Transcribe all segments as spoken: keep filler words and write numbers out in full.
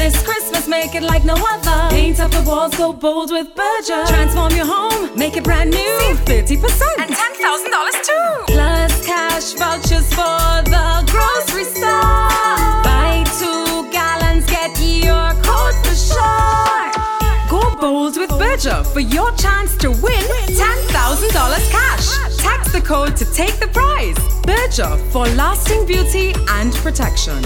This Christmas, make it like no other. Paint up the walls, go bold with Berger. Transform your home, make it brand new. Save thirty percent and ten thousand dollars too. Plus cash vouchers for the grocery store. Buy two gallons, get your code for sure. Go bold with Berger for your chance to win ten thousand dollars cash. Text the code to take the prize. Berger, for lasting beauty and protection.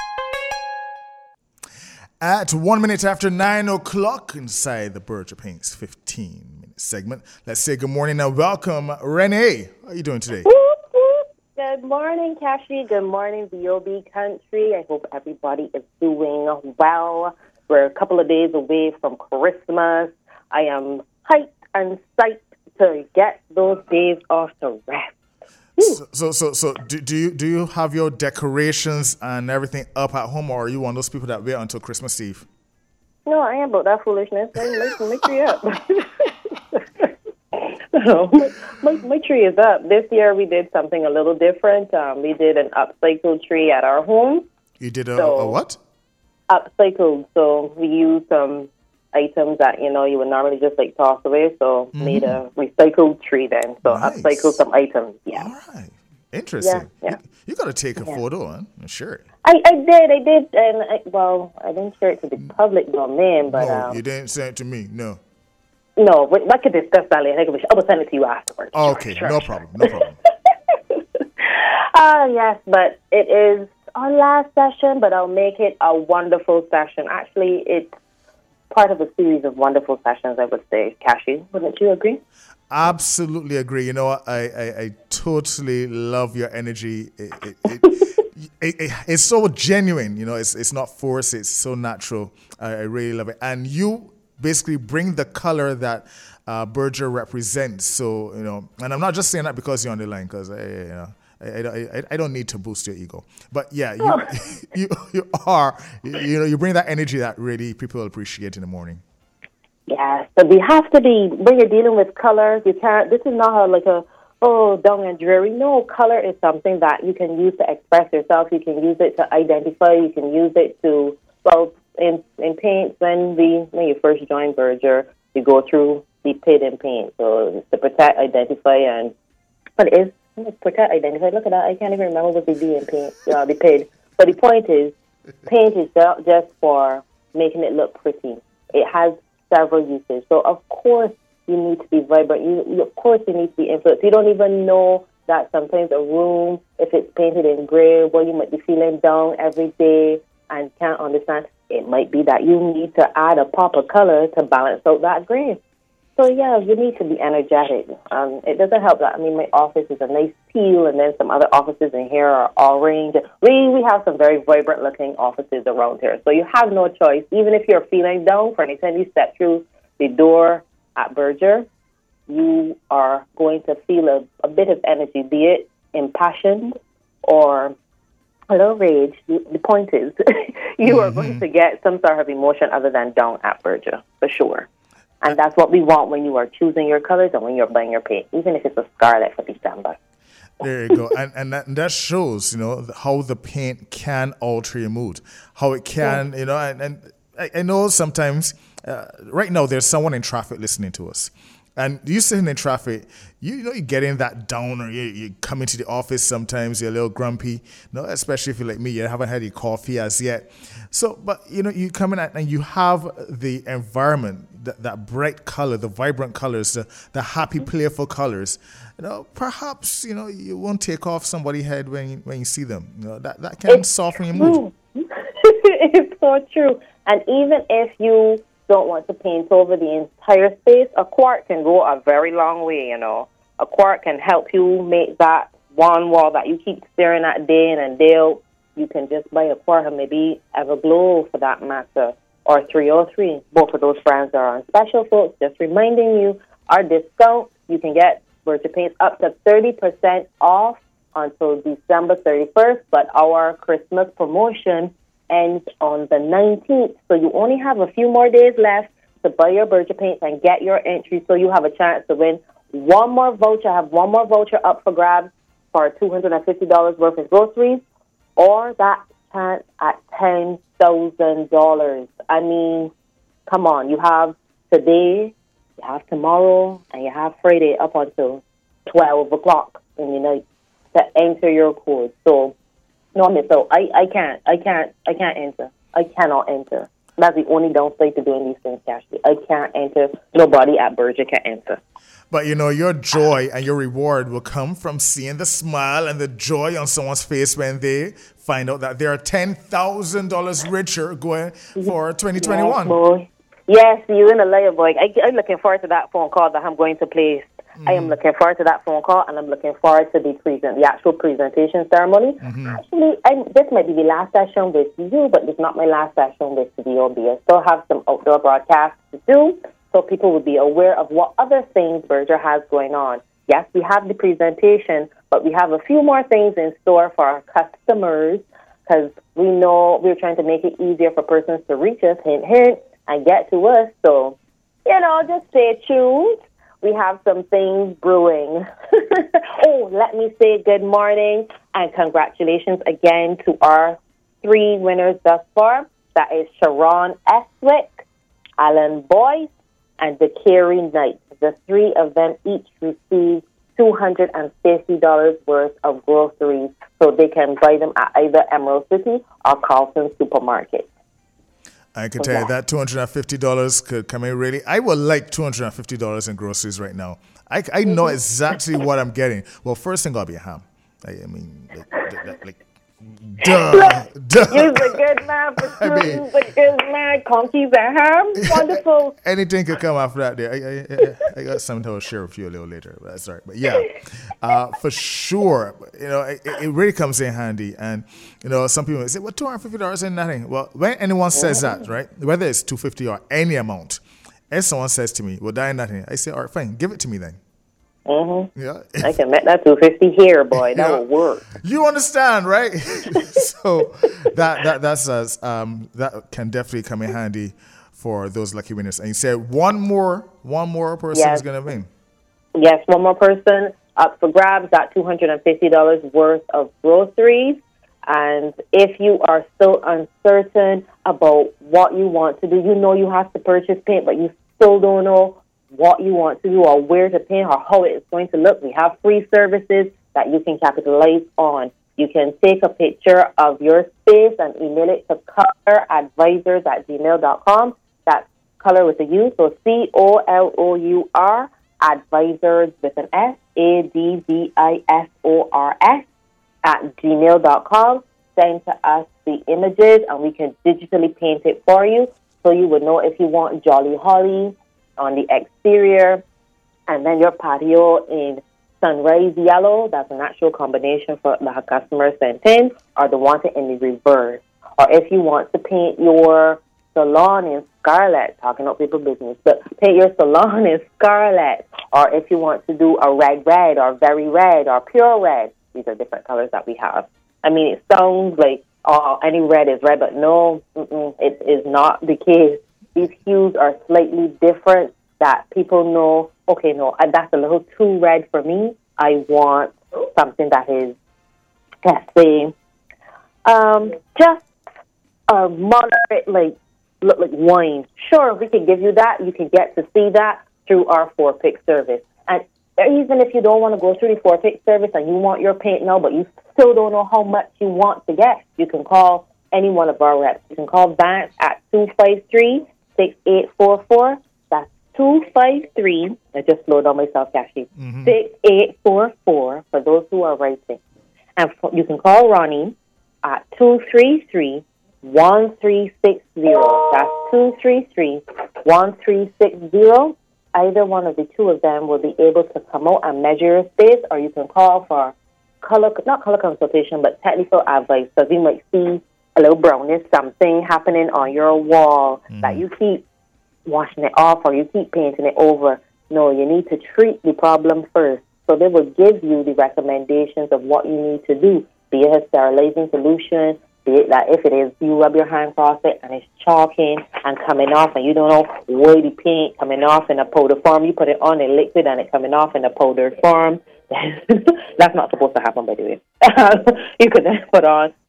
At one minute after nine o'clock inside the Berger Paints fifteen minute segment, let's say good morning and welcome, Renee. How are you doing today? Good morning, Kashi. Good morning, V O B country. I hope everybody is doing well. We're a couple of days away from Christmas. I am hyped and psyched to get those days off to rest. So, so, so, so do, do you do you have your decorations and everything up at home, or are you one of those people that wait until Christmas Eve? No, I am about that foolishness. Make, make tree up. no, my, my, my tree is up. This year we did something a little different. Um, we did an upcycled tree at our home. You did a, so, a what? Upcycled. So we used some items that, you know, you would normally just like toss away. So mm-hmm. made a recycled tree then. So nice. Upcycled some items. Yeah. All right. Interesting. Yeah. yeah. You, you got to take a yeah. photo, huh? Sure. I, I did. I did. And I, well, I didn't share it to the public domain, but. No, um, you didn't send it to me. No. No, we, we could discuss that later. I will send it to you afterwards. Oh, okay. Sure, no sure. problem. No problem. Ah, uh, yes, but it is our last session, but I'll make it a wonderful session. Actually, it's part of a series of wonderful sessions, I would say. Kashi, wouldn't you agree? Absolutely agree. You know what? I, I, I totally love your energy. It, it, it, it, it, it's so genuine. You know, it's it's not forced. It's so natural. I, I really love it. And you basically bring the color that uh, Berger represents. So, you know, and I'm not just saying that because you're on the line, because, you know, I, I, I don't need to boost your ego. But, yeah, you, oh. you, you are, you, you know, you bring that energy that really people appreciate in the morning. Yes, but we have to be, when you're dealing with colors, you can't, this is not how like a, oh, dull and dreary. No, color is something that you can use to express yourself. You can use it to identify. You can use it to, well, in in paint, when we when you first join Berger, you go through the P I D in paint. So it's to protect, identify, and but it is protect, identify. Look at that. I can't even remember what they do in paint. Uh, the P I D. But the point is, paint is not just for making it look pretty. It has several uses. So of course you need to be vibrant. You, you of course you need to be influenced. You don't even know that sometimes a room, if it's painted in gray, well, you might be feeling down every day and can't understand. It might be that you need to add a pop of color to balance out that gray. So, yeah, you need to be energetic. Um, it doesn't help that, I mean, my office is a nice teal, and then some other offices in here are orange. We, we have some very vibrant-looking offices around here. So you have no choice. Even if you're feeling down, for any time you step through the door at Berger, you are going to feel a, a bit of energy, be it impassioned or a little rage. The point is, you mm-hmm. are going to get some sort of emotion other than down at Berger, for sure. And that's what we want when you are choosing your colors and when you're buying your paint, even if it's a scarlet for December. There you go. And and that, and that shows, you know, how the paint can alter your mood, how it can, yeah. you know, and, and I, I know sometimes, uh, right now, there's someone in traffic listening to us. And you sitting in traffic, you, you know, you get in that down, or you, you come into the office sometimes, you're a little grumpy, you know, especially if you're like me, you haven't had your coffee as yet. So, but, you know, you come in and you have the environment, that, that bright color, the vibrant colors, the, the happy, playful colors. You know, perhaps, you know, you won't take off somebody's head when you, when you see them. You know, that, that can it's soften your mood. It's so true. And even if you don't want to paint over the entire space, a quart can go a very long way, you know. A quart can help you make that one wall that you keep staring at day in and day out. You can just buy a quart, or maybe Everglow for that matter, or three oh three. Both of those brands are on special, folks. Just reminding you, our discount, you can get Berger Paints up to thirty percent off until December thirty-first, but our Christmas promotion ends on the nineteenth. So you only have a few more days left to buy your Berger Paints and get your entry, so you have a chance to win one more voucher. I have one more voucher up for grabs for two hundred fifty dollars worth of groceries, or that chance at ten thousand dollars. I mean, come on. You have today, you have tomorrow, and you have Friday up until twelve o'clock in the night to enter your code. So, no, I mean, so I, I can't, I can't, I can't enter. I cannot enter. That's the only downside to doing these things, Cashley. I can't enter. Nobody at Berger can enter. But, you know, your joy and your reward will come from seeing the smile and the joy on someone's face when they find out that they are ten thousand dollars richer going for twenty twenty-one. Yes, boy. Yes, you're in a layer, boy. I, I'm looking forward to that phone call that I'm going to place. Mm-hmm. I am looking forward to that phone call, and I'm looking forward to the present, the actual presentation ceremony. Mm-hmm. Actually, I, this might be the last session with you, but it's not my last session with the O B. I still have some outdoor broadcasts to do, so people will be aware of what other things Berger has going on. Yes, we have the presentation, but we have a few more things in store for our customers, because we know we're trying to make it easier for persons to reach us, hint, hint, and get to us. So, you know, just stay tuned. We have some things brewing. Oh, let me say good morning and congratulations again to our three winners thus far. That is Sharon Eswick, Alan Boyce, and the Carey Knight. The three of them each received two hundred fifty dollars worth of groceries, so they can buy them at either Emerald City or Carlton Supermarket. I can tell you that two hundred fifty dollars could come in really. I would like two hundred fifty dollars in groceries right now. I, I know exactly what I'm getting. Well, first thing, I'll be a ham. I, I mean, like, like, like duh, duh. You're a good man for sure. I mean, You're a good man. Conkies and ham. Wonderful. Anything could come after that there. I, I, I, I got something to share with you a little later. But that's all right. But yeah, uh, for sure, you know, it, it really comes in handy. And, you know, some people say, well, two hundred fifty dollars ain't nothing. Well, when anyone says that, right, whether it's two hundred fifty dollars or any amount, if someone says to me, well, that ain't nothing, I say, all right, fine, give it to me then. Mm-hmm. Yeah. I can make that two hundred fifty dollars here, boy. That yeah. will work. You understand, right? So that that that's us. Um, that can definitely come in handy for those lucky winners. And you said one more, one more person yes. is going to win. Yes, one more person up for grabs. Got two hundred fifty dollars worth of groceries. And if you are still uncertain about what you want to do, you know you have to purchase paint, but you still don't know what you want to do or where to paint or how it is going to look. We have free services that you can capitalize on. You can take a picture of your space and email it to coloradvisors at gmail dot com. That's color with a U, so C O L O U R, advisors with an S, A D V I S O R S, at gmail dot com. Send to us the images and we can digitally paint it for you, so you would know if you want Jolly Holly on the exterior, and then your patio in sunrise yellow. That's an actual combination for the customer sent in, or the one in the reverse. Or if you want to paint your salon in scarlet, talking about people business, but paint your salon in scarlet. Or if you want to do a red red or very red or pure red, these are different colors that we have. I mean, it sounds like oh, any red is red, but no, mm-mm, it is not the case. These hues are slightly different that people know, okay, no, that's a little too red for me. I want something that is, let's say, um, just a moderate, like, look like wine. Sure, we can give you that. You can get to see that through our four-pick service. And even if you don't want to go through the four-pick service and you want your paint now, but you still don't know how much you want to get, you can call any one of our reps. You can call Vance at two five three, six eight four four. That's two five three. I just slowed down myself, Cashy. Mm-hmm. six eight four four for those who are writing. And for, you can call Ronnie at two three three, one three six zero. That's two three three, one three six zero. Either one of the two of them will be able to come out and measure your space, or you can call for color, not color consultation, but technical advice. So you might see a little brownish something happening on your wall mm. that you keep washing it off or you keep painting it over. No, you need to treat the problem first. So they will give you the recommendations of what you need to do, be it a sterilizing solution, be it that if it is you rub your hand across it and it's chalking and coming off and you don't know where the paint coming off in a powder form, you put it on in liquid and it coming off in a powder form. That's not supposed to happen, by the way. You could then put on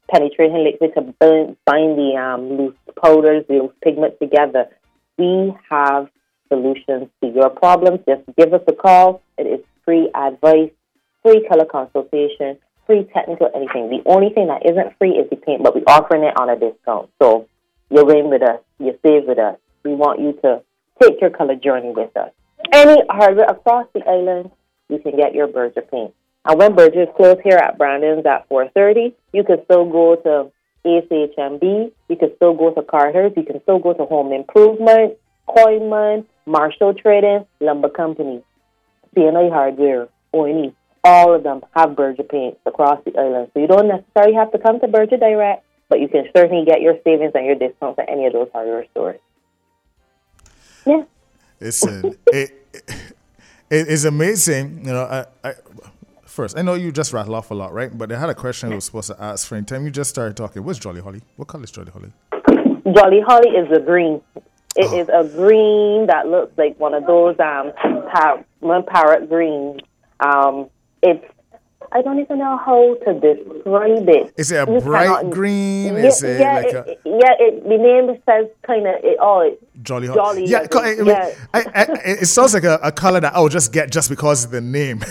penetrating liquid to bind, bind the um, loose powders, the loose pigments together. We have solutions to your problems. Just give us a call. It is free advice, free color consultation, free technical anything. The only thing that isn't free is the paint, but we're offering it on a discount. So you're in with us. You save with us. We want you to take your color journey with us. Any hardware across the island, you can get your Berger paint. And when Berger is closed here at Brandon's at four thirty, you can still go to A C H M B, you can still go to Carter's, you can still go to Home Improvement, Coinman, Marshall Trading, Lumber Company, C N I Hardware, O N E. All of them have Berger paints across the island. So you don't necessarily have to come to Berger direct, but you can certainly get your savings and your discounts at any of those hardware stores. Yeah. Listen, it, it, it is amazing. You know, I, I, first, I know you just rattle off a lot, right? But I had a question I was supposed to ask for in time you just started talking. What's Jolly Holly? What color is Jolly Holly? Jolly Holly is a green. It oh. is a green that looks like one of those um par- one parrot greens. Um, it's I don't even know how to describe it. Is it a you bright cannot, green? Yeah, is it yeah, like it, a yeah. It, the name says kind of it. Oh, it, Jolly Holly. Jolly. Yeah, like, I, mean, yeah. I, I, it sounds like a, a color that I would just get just because of the name.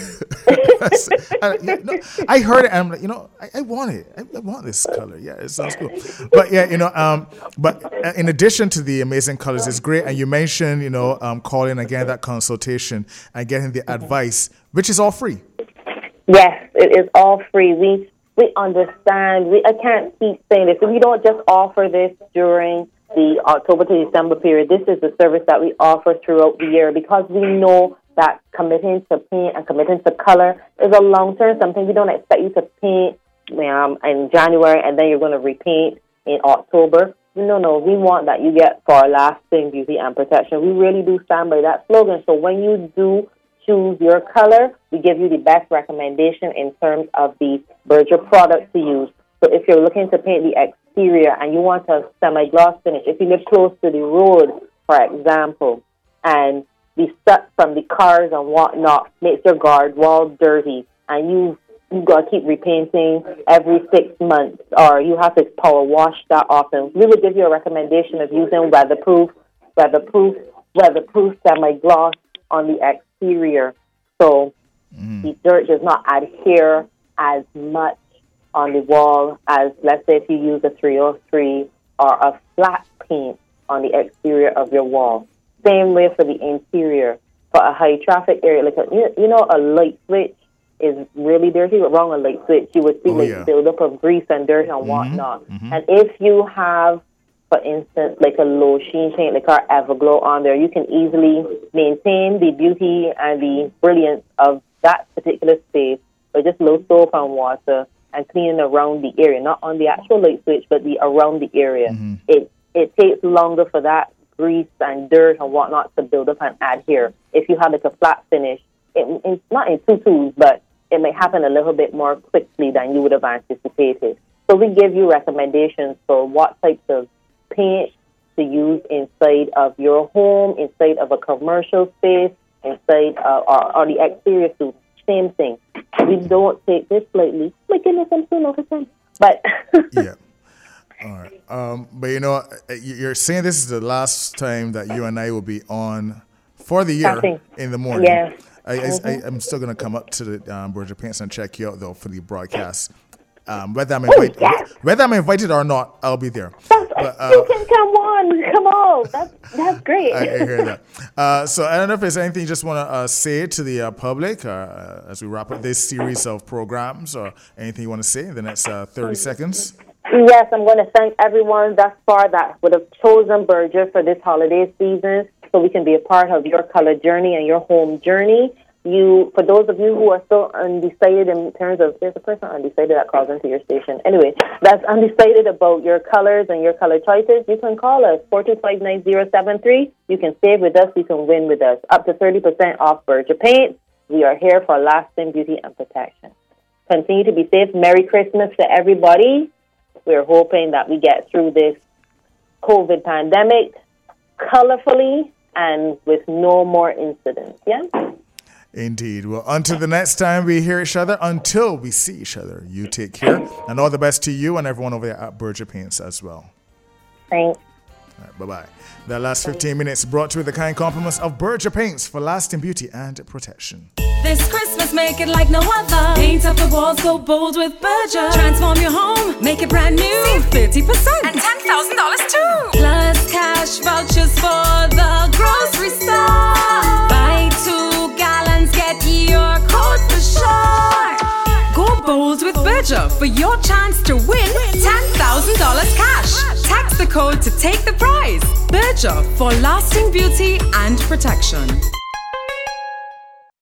I, yeah, no, I heard it and I'm like, you know, I, I want it. I, I want this color. Yeah, it sounds cool. But yeah, you know, um, but in addition to the amazing colors, it's great. And you mentioned, you know, um, calling again that consultation and getting the advice, which is all free. Yes, it is all free. We we understand. We I can't keep saying this. We don't just offer this during the October to December period. This is the service that we offer throughout the year because we know that committing to paint and committing to color is a long-term something. We don't expect you to paint um, in January and then you're going to repaint in October. No, no, we want that you get for lasting beauty and protection. We really do stand by that slogan. So when you do choose your color, we give you the best recommendation in terms of the Berger product to use. So if you're looking to paint the exterior and you want a semi-gloss finish, if you live close to the road, for example, and the stuff from the cars and whatnot makes your guard wall dirty, and you you got to keep repainting every six months, or you have to power wash that often, we would give you a recommendation of using weatherproof, weatherproof, weatherproof semi-gloss on the exterior, so mm. the dirt does not adhere as much on the wall as, let's say, if you use a three oh three or a flat paint on the exterior of your wall. Same way for the interior. For a high traffic area, like a, you, you know, a light switch is really dirty. Wrong, a light switch, you would see oh, like yeah. buildup of grease and dirt and mm-hmm. whatnot. Mm-hmm. And if you have, for instance, like a low sheen paint, like our Everglow on there, you can easily maintain the beauty and the brilliance of that particular space by just low soap and water and cleaning around the area, not on the actual light switch, but the around the area. Mm-hmm. It it takes longer for that grease and dirt and whatnot to build up and adhere. If you have like a flat finish, it, it's not in tutus, but it may happen a little bit more quickly than you would have anticipated. So we give you recommendations for what types of paint to use inside of your home, inside of a commercial space, inside uh, or, or the exterior suit. Same thing. We don't take this lightly. My goodness, I'm so nervous. But yeah. All right. Um, but you know, you're saying this is the last time that you and I will be on for the year Starting. in the morning. Yeah. I, mm-hmm. I, I'm still going to come up to the um, Berger Paints and check you out, though, for the broadcast. Um, whether I'm invited, oh, yes. whether I'm invited or not, I'll be there. But, uh, you can come on, come on. That's that's great. I, I hear that. Uh, so I don't know if there's anything you just want to uh, say to the uh, public uh, as we wrap up this series of programs, or anything you want to say in the next uh, thirty seconds. Yes, I'm going to thank everyone thus far that would have chosen Berger for this holiday season, so we can be a part of your color journey and your home journey. You, for those of you who are still undecided in terms of, there's a person undecided that calls into your station. Anyway, that's undecided about your colors and your color choices, you can call us, four two five, nine zero seven three. You can save with us, you can win with us. Up to thirty percent off Berger Paint. We are here for lasting beauty and protection. Continue to be safe. Merry Christmas to everybody. We're hoping that we get through this COVID pandemic colorfully and with no more incidents, yeah? Indeed. Well, until the next time we hear each other, until we see each other, you take care. And all the best to you and everyone over there at Berger Paints as well. Thanks. All right, bye-bye. The last fifteen minutes brought to you with the kind compliments of Berger Paints for lasting beauty and protection. This Christmas, make it like no other. Paint up the walls, go bold with Berger. Transform your home, make it brand new. Save thirty percent and ten thousand dollars too. Plus cash vouchers for the grocery store. Buy two gallons, get your code for sure. Go bold with Berger for your chance to win ten thousand dollars cash. Text the code to take the prize. Berger for lasting beauty and protection.